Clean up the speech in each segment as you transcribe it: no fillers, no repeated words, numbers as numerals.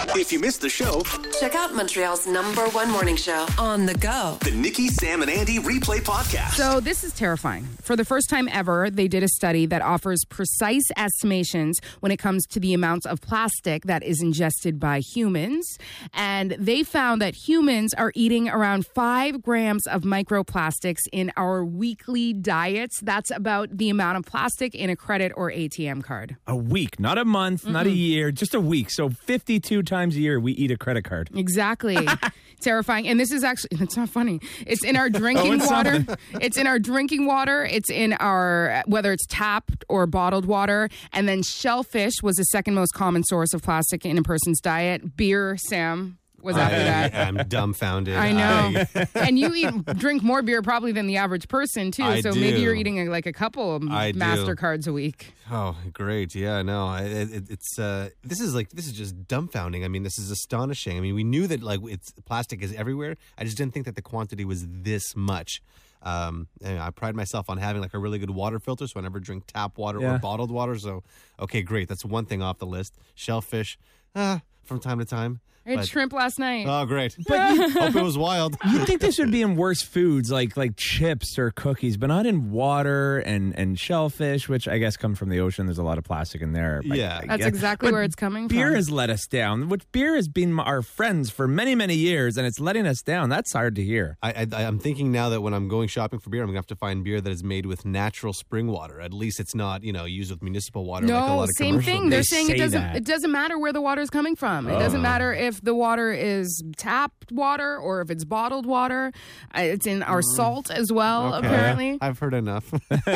If you missed the show, check out Montreal's #1 morning show on the go. The Nikki, Sam, and Andy Replay Podcast. So this is terrifying. For the first time ever, they did a study that offers precise estimations when it comes to the amounts of plastic that is ingested by humans. And they found that humans are eating around 5 grams of microplastics in our weekly diets. That's about the amount of plastic in a credit or ATM card. A week, not a month, not a year, just a week. So 52 times a year we eat a credit card. Exactly. Terrifying. And this is actually, it's not funny. It's in our drinking water. It's in our drinking water. It's in our, whether it's tapped or bottled water. And then shellfish was the second most common source of plastic in a person's diet. Beer, Sam, was after that. I'm dumbfounded. I know. And you drink more beer probably than the average person, too. I so do. maybe you're eating a couple of MasterCards a week. Oh, great. Yeah, no. This is just dumbfounding. I mean, this is astonishing. I mean, we knew that plastic is everywhere. I just didn't think that the quantity was this much. I pride myself on having a really good water filter, so I never drink tap water or bottled water. So, okay, great. That's one thing off the list. Shellfish, from time to time. I had shrimp last night. Oh, great. But hope it was wild. You'd think this would be in worse foods like chips or cookies, but not in water and shellfish, which I guess come from the ocean. There's a lot of plastic in there. Yeah. That's exactly where it's coming beer from. has let us down, which beer has been our friends for many, many years, and it's letting us down. That's hard to hear. I'm thinking now that when I'm going shopping for beer, I'm going to have to find beer that is made with natural spring water. At least it's not, used with municipal water like a lot of same commercial thing. They're beers. saying it doesn't matter where the water is coming from. It doesn't matter if the water is tapped water or if it's bottled water. It's in our salt as well, apparently. I've heard enough.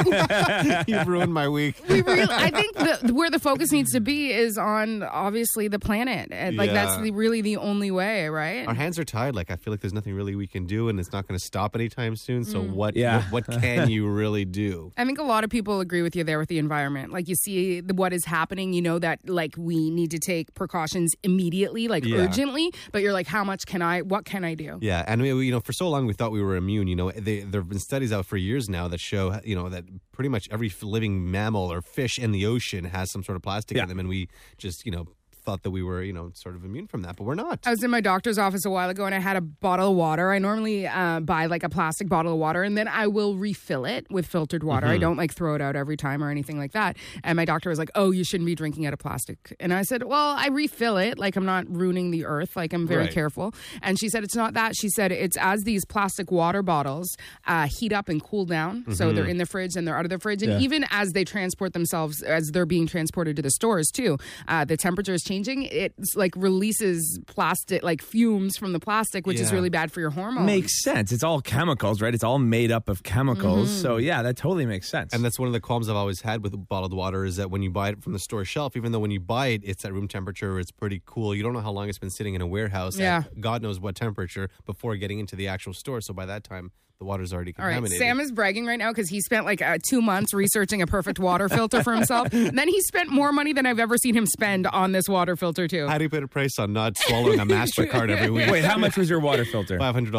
You've ruined my week. I think where the focus needs to be is on, obviously, the planet. That's really the only way, right? Our hands are tied. I feel like there's nothing really we can do, and it's not going to stop anytime soon. So what can you really do? I think a lot of people agree with you there with the environment. You see what is happening, you know that we need to take precautions immediately, urgently, but you're what can I do? Yeah, and for so long we thought we were immune. There have been studies out for years now that show, that pretty much every living mammal or fish in the ocean has some sort of plastic in them, and we just, thought that we were, sort of immune from that, but we're not. I was in my doctor's office a while ago and I had a bottle of water. I normally buy a plastic bottle of water and then I will refill it with filtered water. I don't throw it out every time or anything like that. And my doctor was like, oh, you shouldn't be drinking out of plastic. And I said, well, I refill it. I'm not ruining the earth. I'm very careful. And she said, it's not that. She said, it's as these plastic water bottles heat up and cool down. So they're in the fridge and they're out of the fridge. And even as they transport themselves, as they're being transported to the stores too, the temperature is changing. It's releases plastic, fumes from the plastic, which is really bad for your hormones. Makes sense. It's all chemicals, right? It's all made up of chemicals. So yeah, that totally makes sense. And that's one of the qualms I've always had with bottled water is that when you buy it from the store shelf, even though when you buy it, it's at room temperature, it's pretty cool. You don't know how long it's been sitting in a warehouse at God knows what temperature before getting into the actual store. So by that time, the water's already contaminated. All right, Sam is bragging right now because he spent 2 months researching a perfect water filter for himself. And then he spent more money than I've ever seen him spend on this water filter too. How do you put a price on not swallowing a MasterCard every week? Wait, how much was your water filter? $500.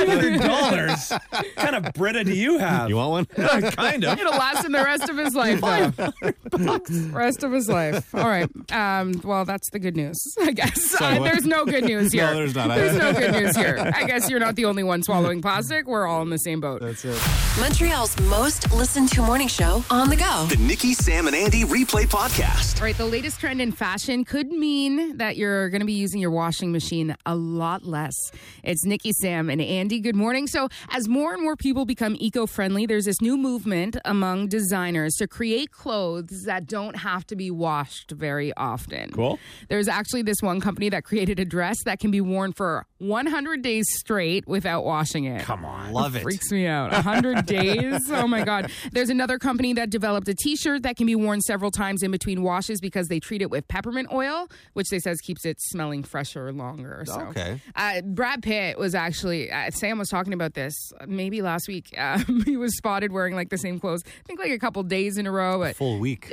$500? What kind of Brita do you have? You want one? Kind of. It'll last him the rest of his life, though. Rest of his life. All right. Well, that's the good news, I guess. There's no good news here. No, there's not. There's no good news here. I guess you're not the only one swallowing plastic. We're all in the same boat. That's it. Montreal's most listened to morning show on the go. The Nikki, Sam, and Andy Replay Podcast. All right, the latest trend in fashion could mean that you're going to be using your washing machine a lot less. It's Nikki, Sam, and Andy. Good morning. So as more and more people become eco-friendly, there's this new movement among designers to create clothes that don't have to be washed very often. Cool. There's actually this one company that created a dress that can be worn for 100 days straight without washing it. Come on. Love it. Freaks me out. 100 days? Oh, my God. There's another company that developed a T-shirt that can be worn several times in between washes because they treat it with peppermint oil, which they says keeps it smelling fresher longer. So, okay. Brad Pitt was actually, Sam was talking about this maybe last week. He was spotted wearing the same clothes, I think a couple days in a row. But full week.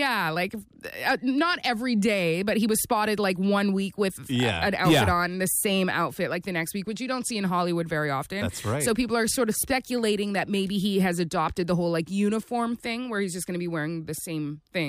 Not every day, but he was spotted 1 week with an outfit on, the same outfit the next week, which you don't see in Hollywood very often. That's right. So people are sort of speculating that maybe he has adopted the whole uniform thing where he's just going to be wearing the same thing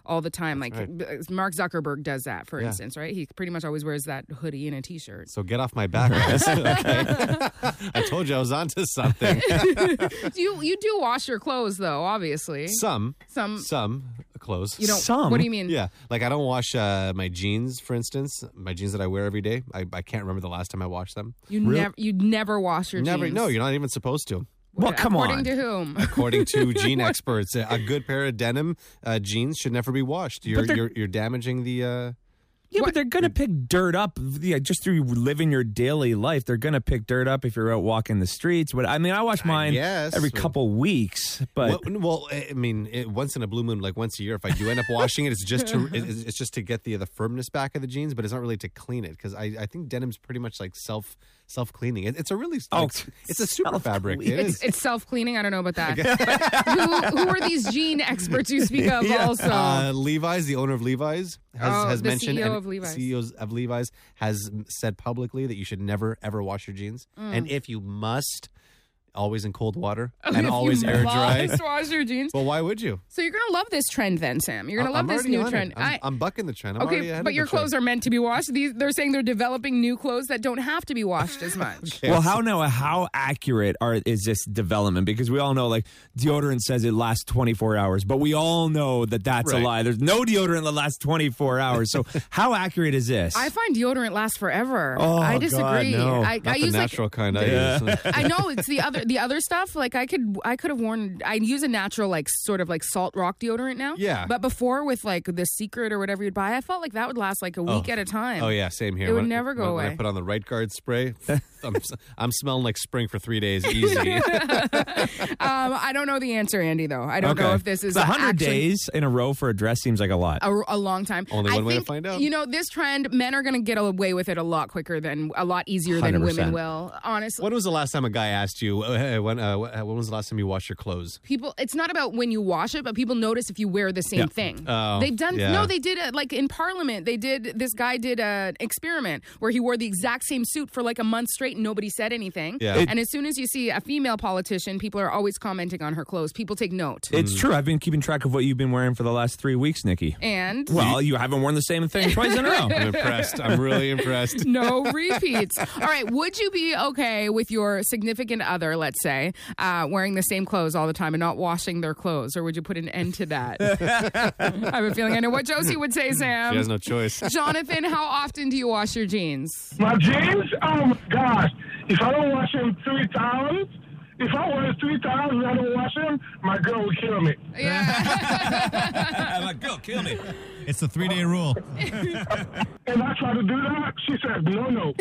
all the time. Like Mark Zuckerberg does that, for Yeah. instance, right? He pretty much always wears that hoodie and a t-shirt. So get off my back, guys. Okay. I told you I was onto something. You do wash your clothes, though, obviously. Some clothes. You don't. Some? What do you mean? Yeah, like I don't wash my jeans, for instance. My jeans that I wear every day. I can't remember the last time I washed them. You never wash your Never. jeans. No, you're not even supposed to. Well, come According on. to whom? According to jean experts, a good pair of denim jeans should never be washed. You're damaging the. Yeah, but they're going to pick dirt up just through living your daily life. They're going to pick dirt up if you're out walking the streets. But I mean, I wash mine every couple weeks. But well, I mean, once in a blue moon, like once a year, if I do end up washing it, it's just to get the firmness back of the jeans, but it's not really to clean it because I think denim's pretty much like self cleaning. It's a really it's a super fabric. It is. It's self-cleaning. I don't know about that. who are these jean experts you speak of also? Levi's, the owner of Levi's, has the mentioned, CEO and of Levi's. CEOs of Levi's has said publicly that you should never ever wash your jeans, and if you must, always in cold water and always air dry. Must wash your jeans. Well, why would you? So you're gonna love this trend, then, Sam. You're gonna love this new trend. I'm bucking the trend. I'm already ahead but of your the trend. clothes are meant to be washed. They're saying they're developing new clothes that don't have to be washed as much. well, how accurate is this development? Because we all know, like, deodorant says it lasts 24 hours, but we all know that that's a Right. lie. There's no deodorant that lasts 24 hours. So how accurate is this? I find deodorant lasts forever. Oh, I disagree. God, no. I Not the use natural kind. Yeah. I use. I know it's the other stuff. Like I could have worn. I use a natural sort of salt rock deodorant now. Yeah. But before with The Secret or whatever you'd buy, I felt like that would last like a week at a time. Oh yeah, same here. It would When- never go when away. I put on the Right Guard spray, I'm smelling like spring for 3 days, easy. I don't know the answer, Andy. Though I don't know if this is 100 actually days in a row for a dress seems like a lot. a long time. Only I one way to think, find out. You know, this trend, men are going to get away with it a lot easier than 100%. women will. Honestly. When was the last time a guy asked you, when was the last time you washed your clothes? People, it's not about when you wash it, but people notice if you wear the same thing. Oh, They've done yeah. no, they did it like in Parliament. This guy did an experiment where he wore the exact same suit for like a month straight and nobody said anything. Yeah. And as soon as you see a female politician, people are always commenting on her clothes. People take note. It's true. I've been keeping track of what you've been wearing for the last 3 weeks, Nikki. And Well, you haven't worn the same thing twice in a row. I'm impressed. I'm really impressed. no repeats. All right. Would you be okay with your significant other, let's say, wearing the same clothes all the time and not washing their clothes? Or would you put an end to that? I have a feeling I know what Josie would say, Sam. She has no choice. Jonathan, how often do you wash your jeans? My jeans? Oh my gosh. If I don't wash them 3 times, if I wear 3 times and I don't wash them, my girl will kill me. Yeah. I'm like, go, kill me. It's the 3-day rule. And I try to do that, she says, no.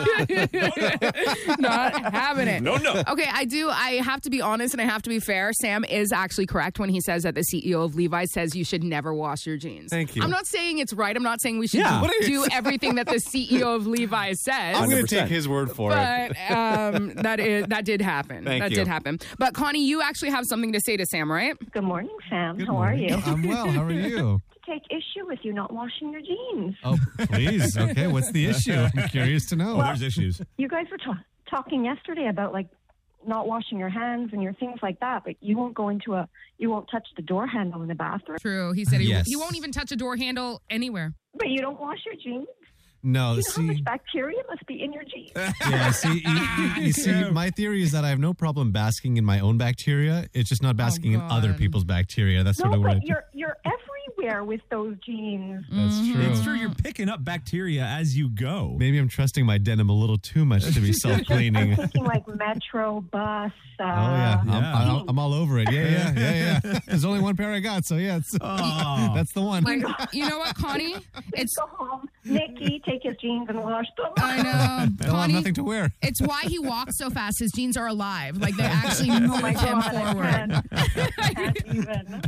Not having it. No. Okay, I have to be honest and I have to be fair. Sam is actually correct when he says that the CEO of Levi's says you should never wash your jeans. Thank you. I'm not saying it's right. I'm not saying we should Yeah. do everything that the CEO of Levi's says. I'm going to 100%. take his word for it. But that did happen. Thank that you. did happen. But Connie, you actually have something to say to Sam, right? Good morning, Sam. How are you? I'm well. How are you? To take issue with you not washing your jeans. Oh, please. Okay, what's the issue? I'm curious to know. Well, There's issues. You guys were talking yesterday about not washing your hands and your things like that, but you won't you won't touch the door handle in the bathroom. True. He said Yes. he won't even touch a door handle anywhere. But you don't wash your jeans. No, You know how see, much bacteria must be in your jeans. yeah, see, you see, my theory is that I have no problem basking in my own bacteria. It's just not basking in other God. people's bacteria. That's sort No, of what I but think. you're everywhere with those jeans. That's true. It's true. You're picking up bacteria as you go. Maybe I'm trusting my denim a little too much to be I'm self-cleaning. thinking like metro, bus. Oh yeah, Yeah. I'm all over it. Yeah. There's only one pair I got, so yeah, that's the one. You know what, Connie? Let's go home. Nikki, take his jeans and wash them. I know. They'll have Connie, nothing to wear. it's why he walks so fast. His jeans are alive. Like they actually move Oh my him God, forward. I can't even.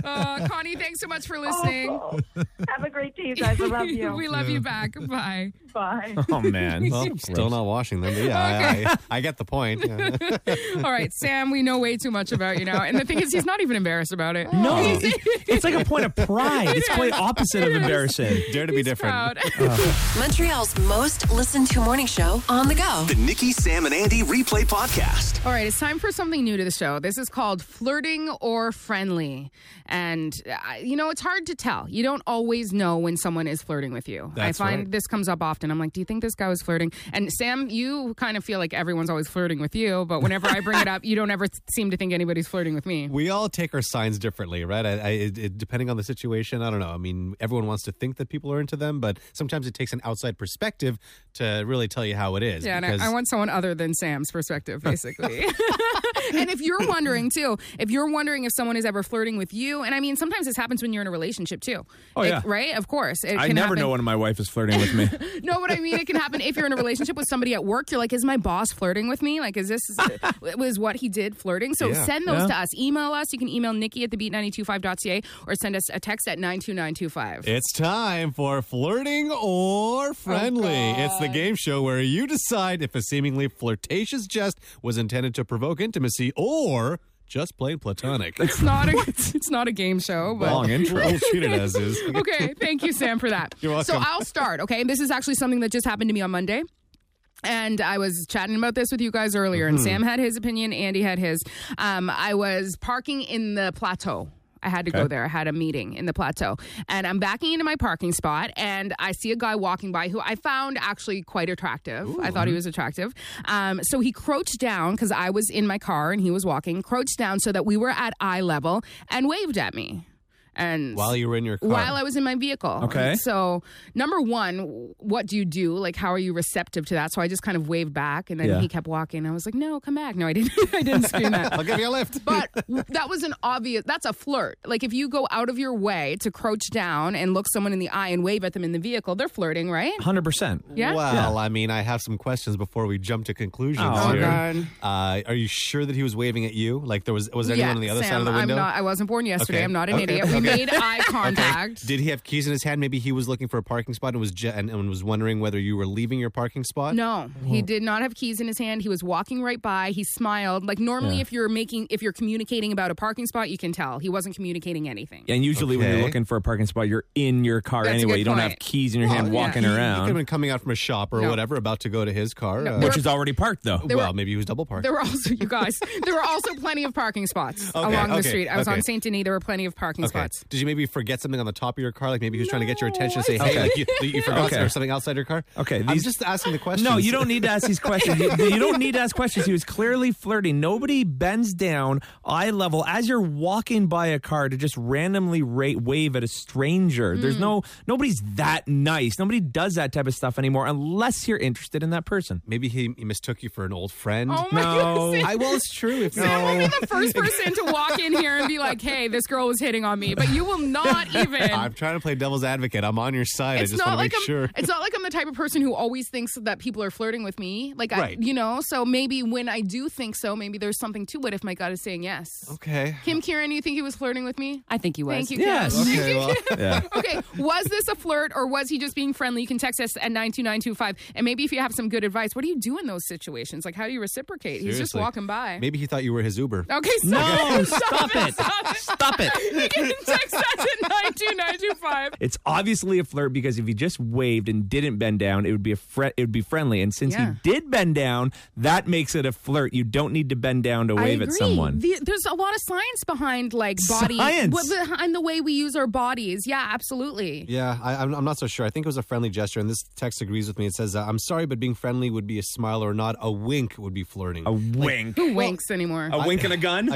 Connie, thanks so much for listening. Oh, have a great day, you guys. I love you. We love you back. Bye. Bye. Oh, man. Well, still not washing them. But yeah, I get the point. Yeah. All right, Sam, we know way too much about you now. And the thing is, he's not even embarrassed about it. No, it's like a point of pride. It's quite opposite of embarrassing. Dare to be different. Montreal's most listened to morning show on the go. The Nikki, Sam, and Andy Replay Podcast. All right, it's time for something new to the show. This is called Flirting or Friendly. And, it's hard to tell. You don't always know when someone is flirting with you. That's I find right. this comes up often. I'm like, do you think this guy was flirting? And Sam, you kind of feel like everyone's always flirting with you, but whenever I bring it up, you don't ever seem to think anybody's flirting with me. We all take our signs differently, right? Depending on the situation, I don't know. I mean, everyone wants to think that people are into them, but sometimes it takes an outside perspective to really tell you how it is. Yeah, and I want someone other than Sam's perspective, basically. And if you're wondering, too, if someone is ever flirting with you, and I mean, sometimes this happens when you're in a relationship, too. Oh, yeah. Right? Of course. I never know when my wife is flirting with me. No, but I mean, it can happen if you're in a relationship with somebody at work. You're like, is my boss flirting with me? Like, was what he did flirting? So send those to us. Email us. You can email Nikki at thebeat925.ca or send us a text at 92925. It's time for Flirting or Friendly. It's the game show where you decide if a seemingly flirtatious jest was intended to provoke intimacy or just plain platonic. It's not a game show, but long intro. We'll treat it as is. Okay, thank you, Sam, for that. You're welcome. So I'll start, okay? This is actually something that just happened to me on Monday. And I was chatting about this with you guys earlier, and Sam had his opinion, Andy had his. I was parking in the Plateau. I had to go there. I had a meeting in the Plateau. And I'm backing into my parking spot, and I see a guy walking by who I found actually quite attractive. I thought he was attractive. So he crouched down, because I was in my car and he was walking, crouched down so that we were at eye level and waved at me. And while you were in your car? While I was in my vehicle. Okay. So, number one, what do you do? Like, how are you receptive to that? So I just kind of waved back, and then he kept walking. I was like, no, come back. No, I didn't. I didn't scream that. I'll give you a lift. But that was that's a flirt. Like, if you go out of your way to crouch down and look someone in the eye and wave at them in the vehicle, they're flirting, right? 100%. Yeah? Well, I mean, I have some questions before we jump to conclusions Oh, here. God. Are you sure that he was waving at you? Like, was there anyone on the other Sam, side of the window? I wasn't born yesterday. Okay. I'm not an idiot. We made eye contact. Did he have keys in his hand? Maybe he was looking for a parking spot and was wondering whether you were leaving your parking spot? No, he did not have keys in his hand. He was walking right by. He smiled. Like, normally if you're communicating about a parking spot, you can tell. He wasn't communicating anything. And usually when you're looking for a parking spot, you're in your car That's a anyway. good You don't point. have keys in your hand walking He could around. have been coming out from a shop or whatever, about to go to his car. Which is already parked, though. Maybe he was double parked. There were also, you guys, there were also plenty of parking spots along the street. I was on St. Denis. There were plenty of parking spots. Did you maybe forget something on the top of your car? Like maybe he was trying to get your attention, say, hey, like you forgot something outside your car? Okay. I'm just asking the questions. No, you don't need to ask these questions. You don't need to ask questions. He was clearly flirting. Nobody bends down eye level as you're walking by a car to just randomly wave at a stranger. There's nobody's that nice. Nobody does that type of stuff anymore unless you're interested in that person. Maybe he mistook you for an old friend. Oh my goodness. Well, it's true. If Sam will be the first person to walk in here and be like, hey, this girl was hitting on me. But you will not even. I'm trying to play devil's advocate. I'm on your side. I just want to make sure. It's not like I'm the type of person who always thinks that people are flirting with me. Like, right. So maybe when I do think so, maybe there's something to it if my gut is saying yes. Okay. Kim Kieran, you think he was flirting with me? I think he was. Thank you, Yes. Kim. Okay, well. Yeah. Okay, was this a flirt or was he just being friendly? You can text us at 92925. And maybe if you have some good advice, what do you do in those situations? Like, how do you reciprocate? He's just Seriously. walking by. Maybe he thought you were his Uber. Okay, No, stop it. Stop it. You can text us at 92925. It's obviously a flirt because if he just waved and didn't bend down, it would be it would be friendly. And since he did bend down, that makes it a flirt. You don't need to bend down to wave at someone. There's a lot of science behind body Science? behind the way we use our bodies. Yeah, absolutely. Yeah, I'm not so sure. I think it was a friendly gesture, and this text agrees with me. It says, I'm sorry, but being friendly would be a smile or not. A wink would be flirting. A wink. Who winks anymore? A wink and a gun?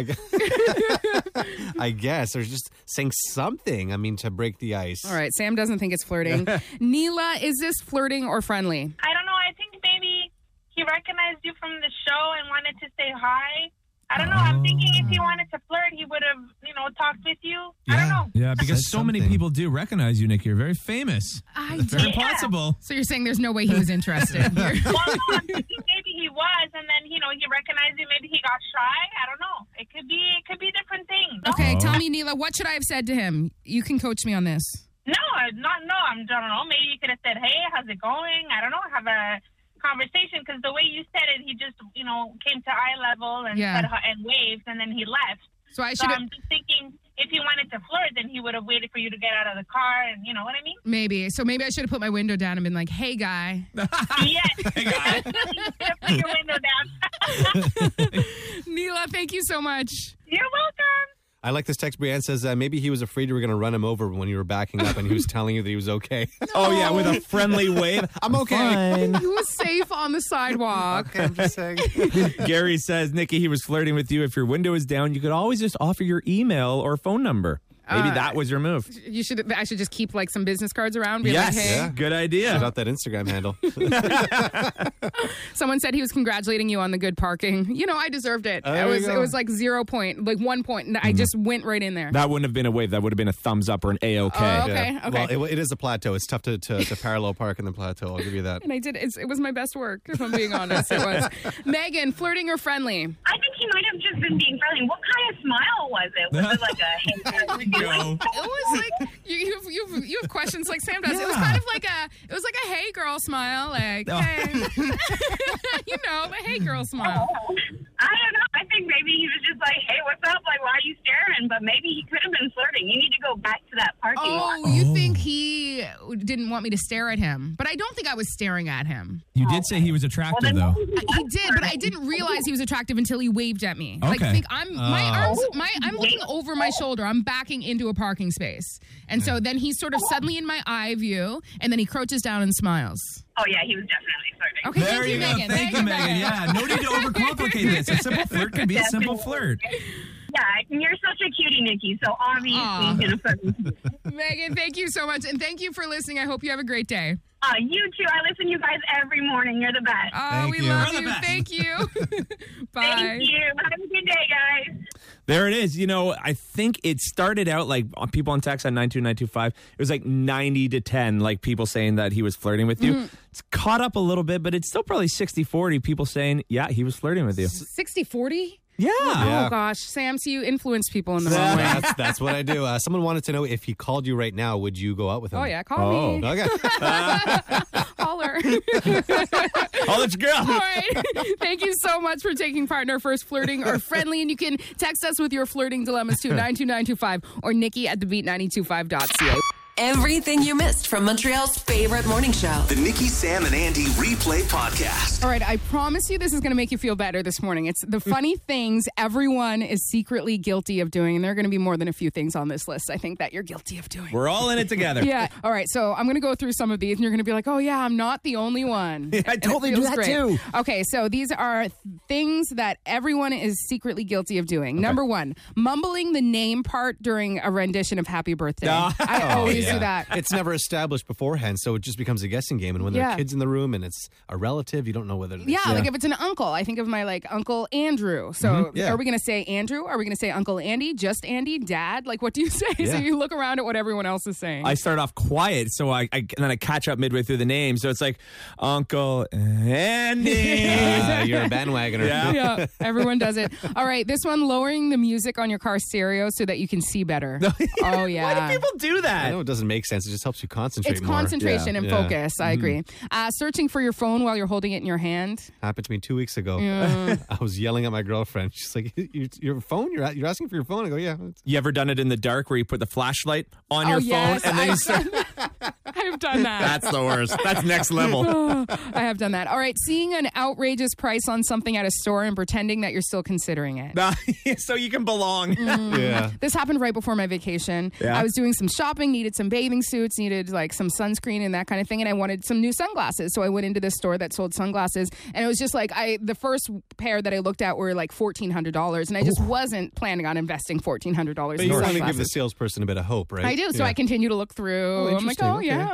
I guess. Or just saying something, to break the ice. All right, Sam doesn't think it's flirting. Neela, is this flirting or friendly? I don't know. I think maybe he recognized you from the show and wanted to say hi. I don't know. I'm thinking if he wanted to flirt, he would have, talked with you. I don't know. Yeah, because so many people do recognize you, Nick. You're very famous. Very possible. So you're saying there's no way he was interested? Well, no, I'm thinking maybe he was, and then, he recognized you. Maybe he got shy. I don't know. It could be different things. Okay, tell me, Neela, what should I have said to him? You can coach me on this. No, I don't know. Maybe you could have said, "Hey, how's it going?" I don't know. Have a conversation, because the way you said it, he just, came to eye level and said and waved, and then he left. So I'm just thinking, if he wanted to flirt, then he would have waited for you to get out of the car, and you know what I mean? Maybe. So maybe I should have put my window down and been like, "Hey, guy." Yes. Hey, guy. Put your window down. Neela, thank you so much. You're welcome. I like this text. Brianne says maybe he was afraid you were going to run him over when you were backing up, and he was telling you that he was okay. Oh, yeah, with a friendly wave. I'm okay. He was safe on the sidewalk. Okay, I'm just saying. Gary says, Nikki, he was flirting with you. If your window is down, you could always just offer your email or phone number. Maybe that was your move. I should just keep like some business cards around. Be yes, like, hey. Good idea. Shout out that Instagram handle. Someone said he was congratulating you on the good parking. I deserved it. It was like 0 point, like 1 point. And I just went right in there. That wouldn't have been a wave. That would have been a thumbs up or an A-OK. Oh, okay. Yeah. Well, it is a plateau. It's tough to parallel park in the plateau. I'll give you that. And I did. It was my best work, if I'm being honest. It was. Megan, flirting or friendly? I think he might have just been being friendly. What kind of smile was it? Was it like a No. It was like you have questions like Sam does. Yeah. It was kind of like a hey girl smile, like hey, a hey girl smile. I don't know. I think maybe he was just like, hey, what's up? Like, why are you staring? But maybe he could have been flirting. You need to go back to that parking lot. Oh, you think he didn't want me to stare at him? But I don't think I was staring at him. You did say he was attractive, though. He did, but I didn't realize he was attractive until he waved at me. Okay. Like, I'm looking over my shoulder. I'm backing into a parking space. And so then he's sort of suddenly in my eye view, and then he crouches down and smiles. Oh, yeah, he was definitely flirting. Okay, there you go. Megan. Thank you, Megan. Yeah, no need to overcomplicate this. A simple flirt can be a simple flirt. Yeah, you're such a cutie, Nikki, so obviously he's going to flirt with you. Megan, thank you so much, and thank you for listening. I hope you have a great day. You too. I listen to you guys every morning. You're the best. Oh, we love you. Thank you. Bye. Thank you. Have a good day, guys. There it is. I think it started out like people on text on 92925. It was like 90-10, like people saying that he was flirting with you. Mm-hmm. It's caught up a little bit, but it's still probably 60-40 people saying, yeah, he was flirting with you. 60-40? Yeah. Oh, gosh. Sam, so you influence people in the wrong way. That's what I do. Someone wanted to know if he called you right now, would you go out with him? Oh, yeah. Call me. Okay. Holler. I'll let you go. All right. Thank you so much for taking part in our first flirting or friendly. And you can text us with your flirting dilemmas to 92925 or Nikki at thebeat925.ca. Everything you missed from Montreal's favorite morning show. The Nikki, Sam, and Andy Replay Podcast. All right, I promise you this is going to make you feel better this morning. It's the funny things everyone is secretly guilty of doing, and there are going to be more than a few things on this list, I think, that you're guilty of doing. We're all in it together. Yeah. All right, so I'm going to go through some of these, and you're going to be like, oh, yeah, I'm not the only one. Yeah, I totally do that, great. too. Okay, so these are things that everyone is secretly guilty of doing. Okay. Number one, mumbling the name part during a rendition of Happy Birthday. I always do that. It's never established beforehand, so it just becomes a guessing game. And when there are kids in the room and it's a relative, you don't know whether. Like if it's an uncle, I think of my Uncle Andrew. So are we going to say Andrew? Are we going to say Uncle Andy? Just Andy? Dad? Like what do you say? Yeah. So you look around at what everyone else is saying. I start off quiet, so and then I catch up midway through the name. So it's like Uncle Andy. You're a bandwagoner. Yeah, everyone does it. All right, this one: lowering the music on your car stereo so that you can see better. Oh yeah. Why do people do that? I know it doesn't make sense. It just helps you concentrate It's more. concentration and focus. I agree. Searching for your phone while you're holding it in your hand. Happened to me 2 weeks ago. Yeah. I was yelling at my girlfriend. She's like, your phone? You're asking for your phone? I go, yeah. You ever done it in the dark where you put the flashlight on your phone and then you start... I've done that. That's the worst. That's next level. I have done that. All right. Seeing an outrageous price on something at a store and pretending that you're still considering it. So you can belong. Yeah. This happened right before my vacation. Yeah. I was doing some shopping, needed some bathing suits, needed like some sunscreen and that kind of thing. And I wanted some new sunglasses. So I went into this store that sold sunglasses. And it was just like, the first pair that I looked at were like $1,400. And I just wasn't planning on investing $1,400 in But you sunglasses. want to give the salesperson a bit of hope, right? I do. So I continue to look through. I'm like, okay.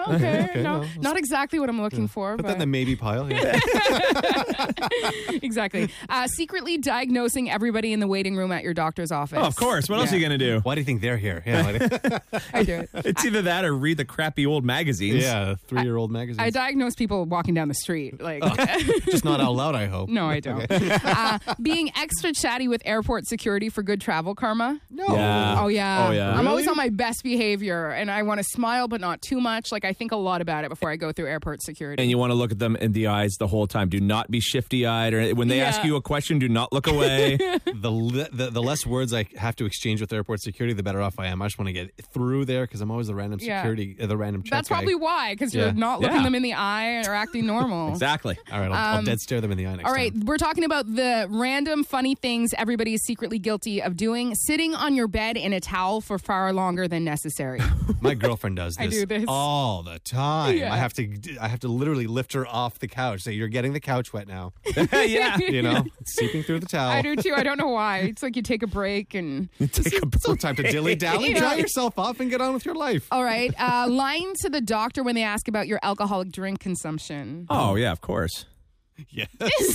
Okay. No, well, not exactly what I'm looking for. Put but that in the maybe pile. Yeah. Exactly. Secretly diagnosing everybody in the waiting room at your doctor's office. Oh, of course. What else are you going to do? Why do you think they're here? Yeah, I do it. It's either that or read the crappy old magazines. yeah, 3-year-old magazines. I diagnose people walking down the street. Like, Just not out loud, I hope. no, I don't. Being extra chatty with airport security for good travel karma. No. Yeah. Oh, yeah. Oh, yeah. I'm always on my best behavior, and I want to smile, but not too much. Like, I think a lot about it before I go through airport security. And you want to look at them in the eyes the whole time. Do not be shifty-eyed. Or when they ask you a question, do not look away. The less words I have to exchange with airport security, the better off I am. I just want to get through there because I'm always the random security, the random check That's guy. probably why, because you're not looking them in the eye or acting normal. Exactly. All right, I'll dead stare them in the eye next time. All right, we're talking about the random funny things everybody is secretly guilty of doing. Sitting on your bed in a towel for far longer than necessary. My girlfriend does this, I do this all the time. Yeah. I have to literally lift her off the couch. Say, you're getting the couch wet now. Yeah. You know, seeping through the towel. I do too. I don't know why. It's like you take a break and It's no time to dilly-dally. Yeah. Dry yourself off and get on with your life. All right. Lying to the doctor when they ask about your alcoholic drink consumption. Oh, yeah, of course. Yes.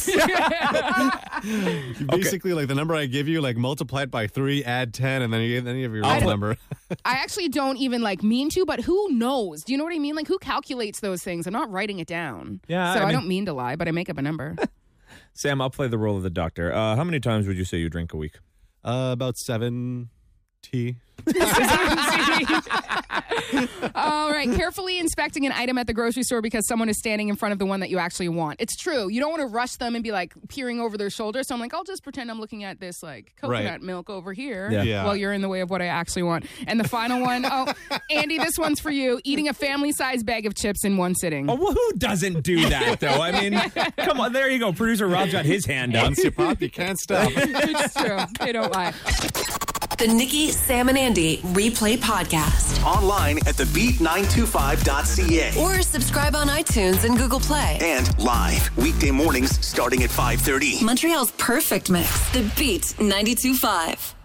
Basically, like the number I give you, like multiply it by 3, add 10, and then you have your real number. I actually don't even mean to, but who knows? Do you know what I mean? Like, who calculates those things? I'm not writing it down. Yeah, So I I mean- don't mean to lie, but I make up a number. Sam, I'll play the role of the doctor. How many times would you say you drink a week? About 70. All right. Carefully inspecting an item at the grocery store because someone is standing in front of the one that you actually want. It's true. You don't want to rush them and be peering over their shoulder. So I'm like, I'll just pretend I'm looking at this coconut milk over here while you're in the way of what I actually want. And the final one, Andy, this one's for you. Eating a family-sized bag of chips in one sitting. Oh, well, who doesn't do that, though? I mean, come on. There you go. Producer Rob's got his hand up. Once you pop, you can't stop. It's true. They don't lie. The Nikki, Sam, and Andy Replay Podcast. Online at thebeat925.ca. Or subscribe on iTunes and Google Play. And live weekday mornings starting at 5:30. Montreal's perfect mix. The Beat 92.5.